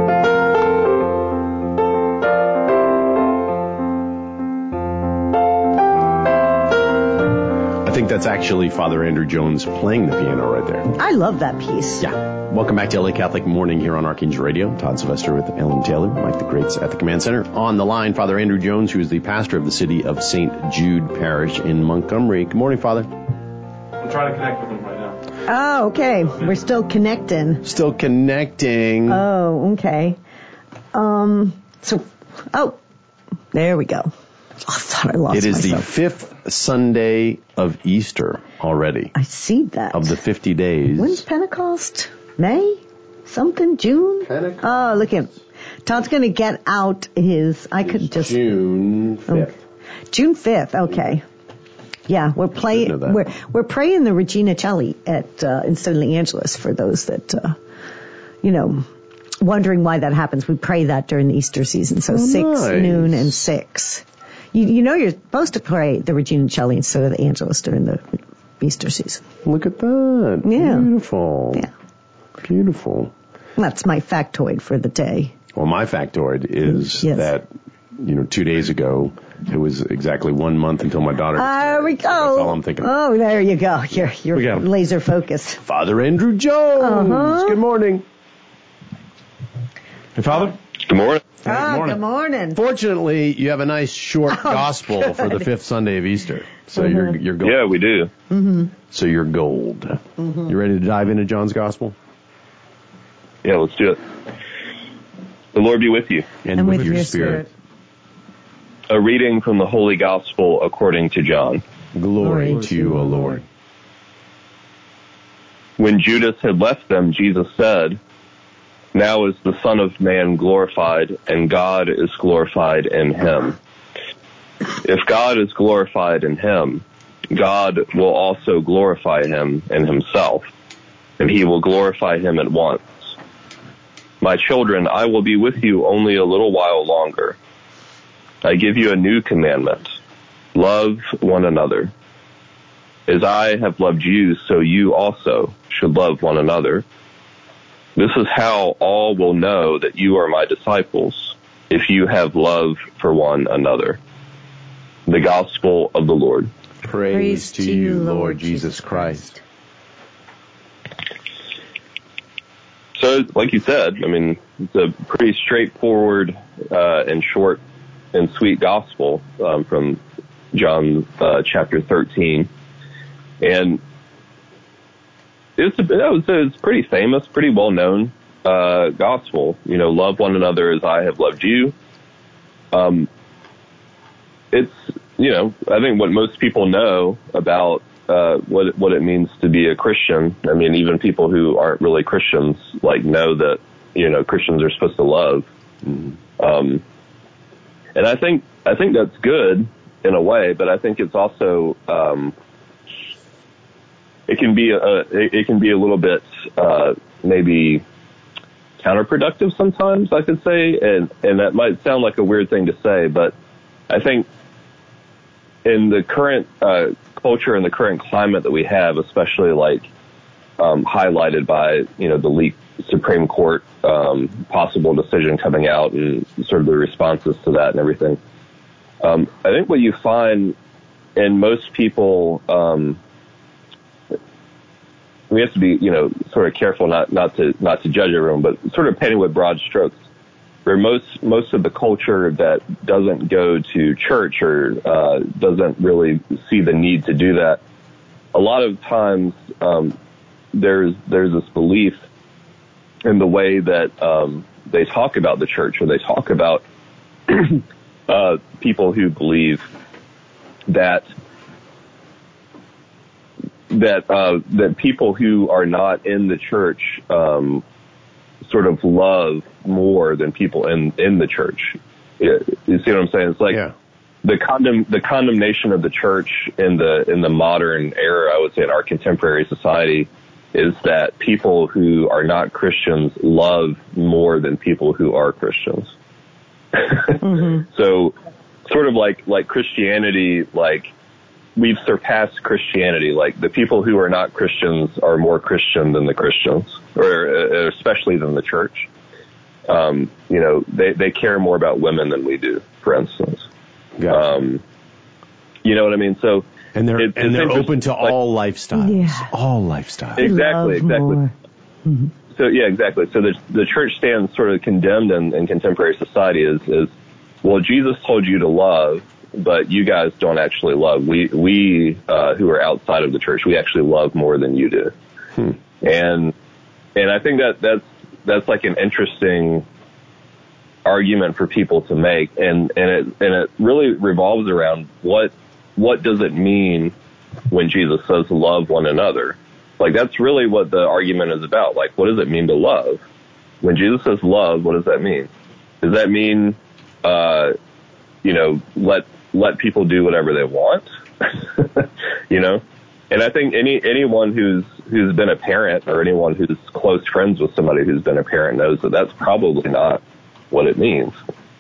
I think that's actually Father Andrew Jones playing the piano right there.
I love that piece.
Yeah. Welcome back to L A Catholic Morning here on Archangel Radio. Todd Sylvester with Ellen Taylor, Mike the Greats at the Command Center. On the line, Father Andrew Jones, who is the pastor of the city of Saint Jude Parish in Montgomery. Good morning, Father.
I'm trying to connect with him right now.
Oh, okay. We're still connecting.
Still connecting.
Oh, okay. Um. So, oh, there we go. I thought I lost
It is
myself.
the fifth Sunday of Easter already.
I see that.
Of the fifty days.
When's Pentecost? May? Something? June?
Pentecost.
Oh, look at Todd's going to get out his, I could
it's
just.
June fifth.
Oh, June fifth, okay. Yeah, we're playing, we're, we're praying the Regina Celli at, uh, in St. Angeles for those that, uh, you know, wondering why that happens. We pray that during the Easter season. So
oh,
six,
nice.
noon, and six. You, you know you're supposed to pray the Regina Celli instead of the Angelus during the Easter season.
Look at that.
Yeah.
Beautiful.
Yeah.
Beautiful.
That's my factoid for the day.
Well, my factoid is
yes.
that, you know, two days ago, it was exactly one month until my daughter.
There we go.
That's all I'm thinking.
Oh, there you go. You're, you're laser focused.
Father Andrew Jones.
Uh-huh.
Good morning.
Hey, Father.
Good morning.
Oh,
good morning.
Good morning.
Fortunately, you have a nice short
oh,
gospel
good.
for the fifth Sunday of Easter. So
mm-hmm.
you're you're gold.
Yeah, we do.
Mm-hmm.
So you're gold.
Mm-hmm.
You ready to dive into John's gospel?
Yeah, let's do it. The Lord be with you.
And,
and
with,
with
your,
your
spirit.
spirit.
A reading from the Holy Gospel according to John.
Glory, Glory to you, O Lord.
When Judas had left them, Jesus said, "Now is the Son of Man glorified, and God is glorified in him. If God is glorified in him, God will also glorify him in himself, and he will glorify him at once. My children, I will be with you only a little while longer. I give you a new commandment. Love one another. As I have loved you, so you also should love one another. This is how all will know that you are my disciples, if you have love for one another." The Gospel of the Lord.
Praise, Praise to you, Lord Jesus Christ.
so, like you said, I mean, it's a pretty straightforward uh, and short and sweet gospel um, from John uh, chapter thirteen, and it's a, that was it's pretty famous, pretty well known uh, gospel. You know, love one another as I have loved you. Um, it's you know, I think what most people know about uh, what what it means to be a Christian. I mean, even people who aren't really Christians like know that you know Christians are supposed to love. Mm-hmm. Um, and I think I think that's good in a way, but I think it's also um, it can be a it, it can be a little bit uh, maybe counterproductive sometimes, I could say, and and that might sound like a weird thing to say, but I think in the current uh, culture and the current climate that we have, especially like um, highlighted by you know the leaked Supreme Court um, possible decision coming out and sort of the responses to that and everything. Um, I think what you find in most people, um, we have to be, you know, sort of careful not, not to not to judge everyone, but sort of painting with broad strokes. Where most most of the culture that doesn't go to church or uh, doesn't really see the need to do that, a lot of times um, there's there's this belief in the way that um, they talk about the church, or they talk about uh, people who believe that that uh, that people who are not in the church um, sort of love more than people in in the church. You see what I'm saying? It's like yeah. the condemn the condemnation of the church in the in the modern era, I would say, in our contemporary society, is that people who are not Christians love more than people who are Christians. Mm-hmm. So sort of like, like Christianity, like we've surpassed Christianity. Like the people who are not Christians are more Christian than the Christians, or especially than the church. Um, you know, they, they care more about women than we do, for instance. Gotcha. Um, you know what I mean? So,
And they're
it,
and they're open to
like,
all lifestyles. Yeah. All lifestyles.
Exactly, exactly.
Mm-hmm.
So yeah, exactly. So the the church stands sort of condemned in, in contemporary society is is well, Jesus told you to love, but you guys don't actually love. We we uh, who are outside of the church, we actually love more than you do. Hmm. And and I think that that's that's like an interesting argument for people to make, and and it and it really revolves around what. What does it mean when Jesus says love one another? Like, that's really what the argument is about. Like, what does it mean to love? When Jesus says love, what does that mean? Does that mean, uh, you know, let, let people do whatever they want? You know? And I think any, anyone who's, who's been a parent, or anyone who's close friends with somebody who's been a parent, knows that that's probably not what it means.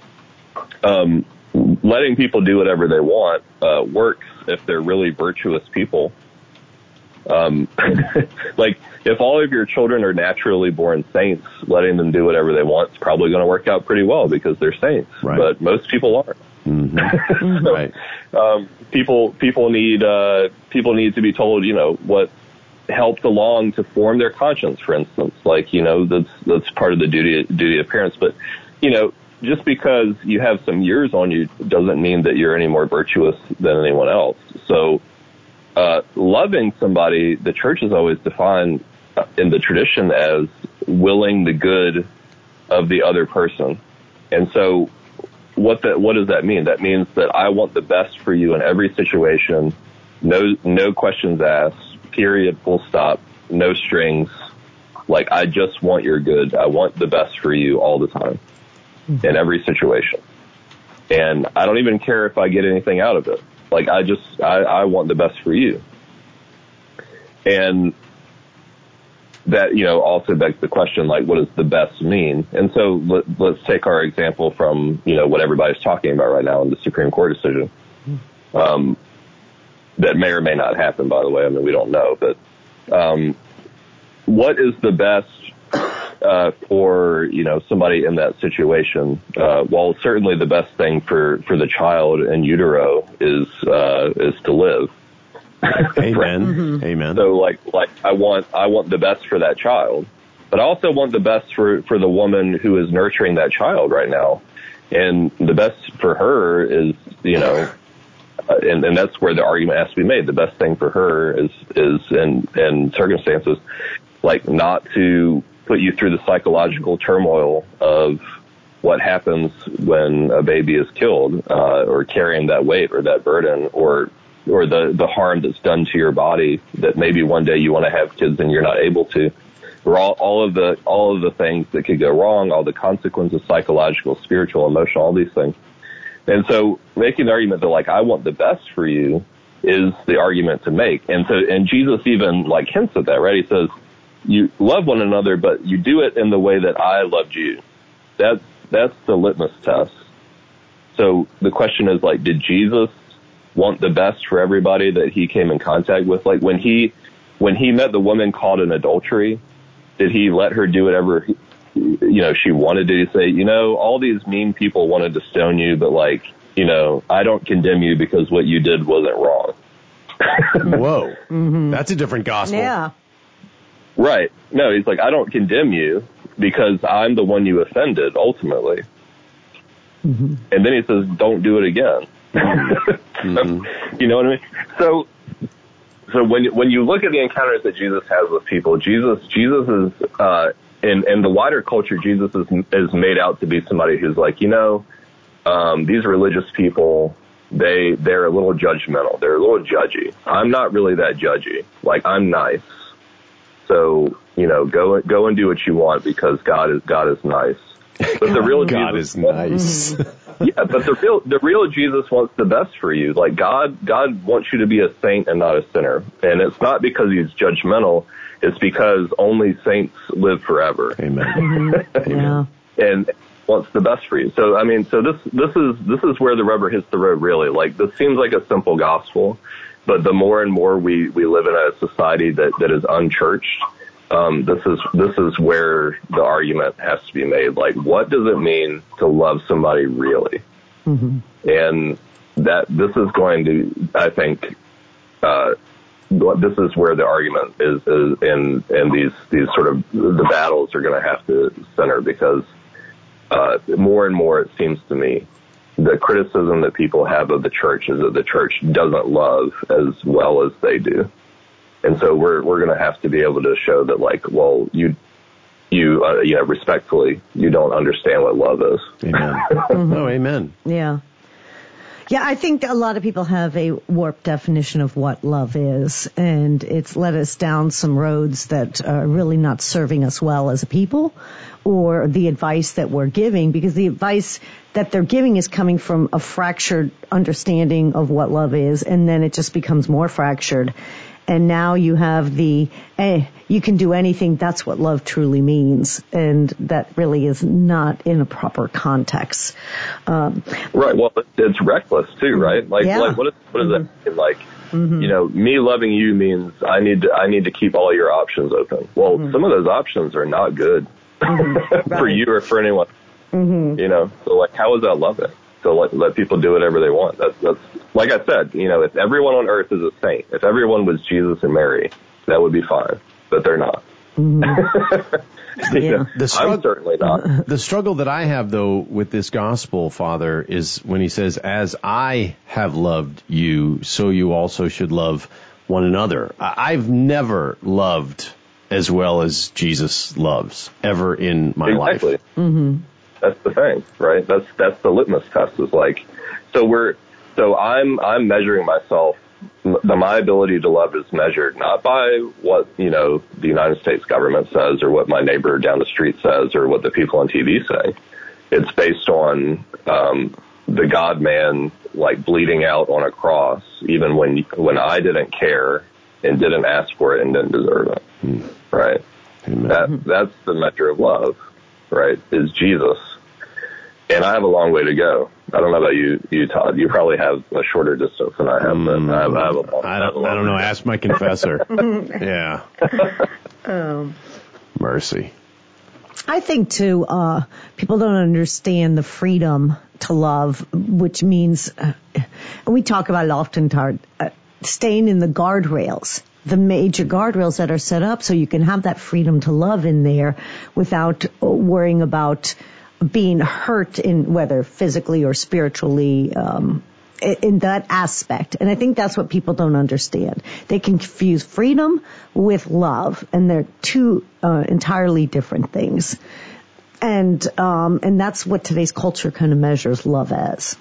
Um, letting people do whatever they want uh, works if they're really virtuous people. Um, like, if all of your children are naturally born saints, letting them do whatever they want is probably going to work out pretty well because they're saints. Right. But most people aren't. Mm-hmm. So, right. Um, people people need uh, people need to be told, you know, what helped along to form their conscience, for instance. Like, you know, that's that's part of the duty duty of parents. But, you know, just because you have some years on you doesn't mean that you're any more virtuous than anyone else. So, uh, loving somebody, the church is always defined in the tradition as willing the good of the other person. And so what that, what does that mean? That means that I want the best for you in every situation. No, no questions asked, period, full stop, no strings. Like, I just want your good. I want the best for you all the time. In every situation. And I don't even care if I get anything out of it. Like, I just, I, I want the best for you. And that, you know, also begs the question, like, what does the best mean? And so let, let's take our example from, you know, what everybody's talking about right now in the Supreme Court decision. Um, that may or may not happen, by the way. I mean, we don't know. But um, what is the best Uh, for, you know, somebody in that situation? Uh, well, certainly the best thing for, for the child in utero is, uh, is to live.
Amen. Mm-hmm. Amen.
So like, like I want, I want the best for that child. but I also want the best for, for the woman who is nurturing that child right now. And the best for her is, you know, uh, and, and that's where the argument has to be made. The best thing for her is, is in, in circumstances like not to put you through the psychological turmoil of what happens when a baby is killed, uh, or carrying that weight or that burden, or, or the, the harm that's done to your body that maybe one day you want to have kids and you're not able to. Or all, all of the, all of the things that could go wrong, all the consequences, psychological, spiritual, emotional, all these things. And so making the argument that like, I want the best for you is the argument to make. And so, and Jesus even like hints at that, right? He says, you love one another, but you do it in the way that I loved you. That's, that's the litmus test. So the question is like, did Jesus want the best for everybody that he came in contact with? Like when he, when he met the woman caught in adultery, did he let her do whatever, you know, she wanted? Did he say, you know, all these mean people wanted to stone you, but like, you know, I don't condemn you because what you did wasn't wrong.
Whoa. Mm-hmm. That's a different gospel.
Yeah.
Right. No, he's like, I don't condemn you because I'm the one you offended ultimately. Mm-hmm. And then he says, don't do it again. Mm-hmm. You know what I mean? So, so when, when you look at the encounters that Jesus has with people, Jesus, Jesus is, uh, in, in the wider culture, Jesus is, is made out to be somebody who's like, you know, um, these religious people, they, they're a little judgmental. They're a little judgy. I'm not really that judgy. Like, I'm nice. So, you know, go, go and do what you want because God is, God is nice. But the real
God
Jesus,
is nice.
Yeah, but the real, the real Jesus wants the best for you. Like God, God wants you to be a saint and not a sinner. And it's not because he's judgmental. It's because only saints live forever.
Amen.
Mm-hmm.
Amen.
Yeah.
And wants the best for you. So, I mean, so this, this is, this is where the rubber hits the road, really. Like, this seems like a simple gospel, but the more and more we, we live in a society that, that is unchurched, um, this is, this is where the argument has to be made. Like, what does it mean to love somebody really? Mm-hmm. And that, this is going to, I think, uh, this is where the argument is, is in, in these, these sort of, the battles are going to have to center because, uh, more and more it seems to me, the criticism that people have of the church is that the church doesn't love as well as they do. And so we're, we're going to have to be able to show that, like, well, you, you, uh, you know, respectfully, you don't understand what love is.
Amen. Mm-hmm. Oh, amen.
Yeah. Yeah, I think a lot of people have a warped definition of what love is, and it's led us down some roads that are really not serving us well as a people, or the advice that we're giving, because the advice that they're giving is coming from a fractured understanding of what love is, and then it just becomes more fractured. And now you have the, eh, you can do anything, that's what love truly means. And that really is not in a proper context. Um,
right. Well, it's reckless too, right? Like,
yeah.
like what is, what does
mm-hmm.
that mean? Like,
mm-hmm.
you know, me loving you means I need to, I need to keep all your options open. Well, mm-hmm. some of those options are not good mm-hmm. for right. you or for anyone, mm-hmm. you know? So like, how is that loving? So let, let people do whatever they want. That's, that's, like I said, you know, if everyone on earth is a saint, if everyone was Jesus and Mary, that would be fine. But they're not. Mm-hmm.
Yeah.
know, the struggle, I'm certainly not.
The struggle that I have, though, with this gospel, Father, is when he says, as I have loved you, so you also should love one another. I've never loved as well as Jesus loves, ever in my
exactly.
life.
Mm-hmm.
That's the thing, right? That's, that's the litmus test is like, so we're, so I'm, I'm measuring myself. The, my ability to love is measured not by what, you know, the United States government says or what my neighbor down the street says or what the people on T V say. It's based on, um, the God man, like bleeding out on a cross, even when, when I didn't care and didn't ask for it and didn't deserve it. Hmm. Right. Amen. That, that's the measure of love. Right, is Jesus. And I have a long way to go. I don't know about you, you Todd. You probably have a shorter distance than I have, but I have, I have a long,
I don't, I don't know. Ask my confessor. Yeah. Um, Mercy.
I think, too, uh, people don't understand the freedom to love, which means, uh, and we talk about it often, Todd, uh, staying in the guardrails. the major guardrails that are set up so you can have that freedom to love in there without worrying about being hurt in whether physically or spiritually, um, in that aspect. And I think that's what people don't understand. They confuse freedom with love, and they're two uh, entirely different things. And um, and that's what today's culture kind of measures love as.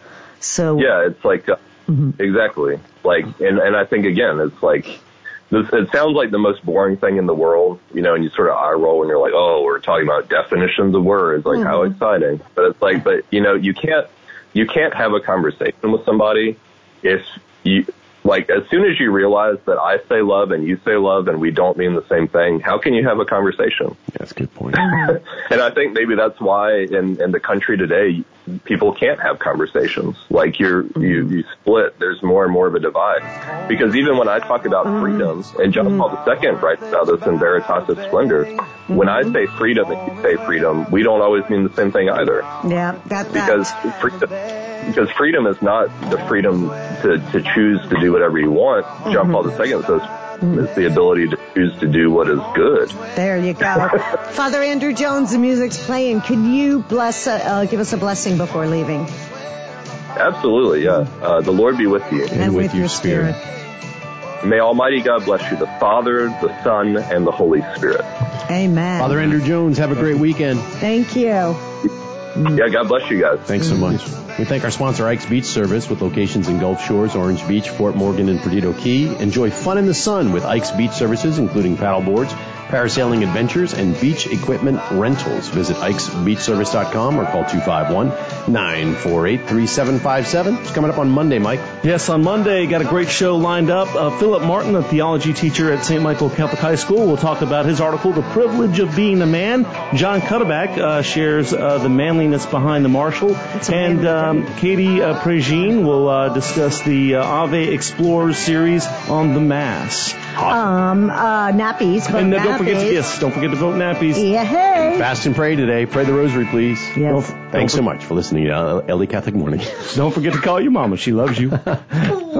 So
yeah, it's like uh, mm-hmm. exactly like, and and I think again, it's like this. It sounds like the most boring thing in the world, you know, and you sort of eye roll and you're like, oh, we're talking about definitions of words, like mm-hmm. how exciting. But it's like, but you know, you can't you can't have a conversation with somebody if you. Like, as soon as you realize that I say love and you say love and we don't mean the same thing, how can you have a conversation?
That's a good point.
And I think maybe that's why in, in the country today, people can't have conversations. Like, you're, you, you split. There's more and more of a divide. Because even when I talk about freedom, and John Paul the Second writes about this in Veritatis Splendor, when I say freedom and you say freedom, we don't always mean the same thing either.
Yeah, that, that.
Because freedom... Because freedom is not the freedom to, to choose to do whatever you want. Mm-hmm. John Paul the Second says mm-hmm. it's the ability to choose to do what is good.
There you go. Father Andrew Jones, the music's playing. Could you bless, uh, uh, give us a blessing before leaving?
Absolutely, yeah. Uh, the Lord be with you.
And, and with, with your spirit.
spirit. May Almighty God bless you, the Father, the Son, and the Holy Spirit.
Amen.
Father Andrew Jones, have a great weekend.
Thank you.
Yeah, God bless you guys.
Thanks so much. We thank our sponsor, Ike's Beach Service, with locations in Gulf Shores, Orange Beach, Fort Morgan, and Perdido Key. Enjoy fun in the sun with Ike's Beach Services, including paddleboards, parasailing adventures, and beach equipment rentals. Visit ikes beach service dot com or call two five one, nine four eight, three seven five seven. It's coming up on Monday, Mike.
Yes, on Monday, got a great show lined up. Uh, Philip Martin, a theology teacher at Saint Michael Catholic High School, will talk about his article, The Privilege of Being a Man. John Cuddeback uh, shares uh, the manliness behind the marshal. And um, Katie uh, Prégine will uh, discuss the uh, Ave Explorers series on the Mass.
Um, uh, nappies. But
and uh,
nappies.
don't forget to, yes, don't forget to vote nappies.
Yeah, hey.
Fast and pray today. Pray the rosary, please.
Yes.
Thanks so much for listening to L A Catholic Morning.
Don't forget to call your mama. She loves you.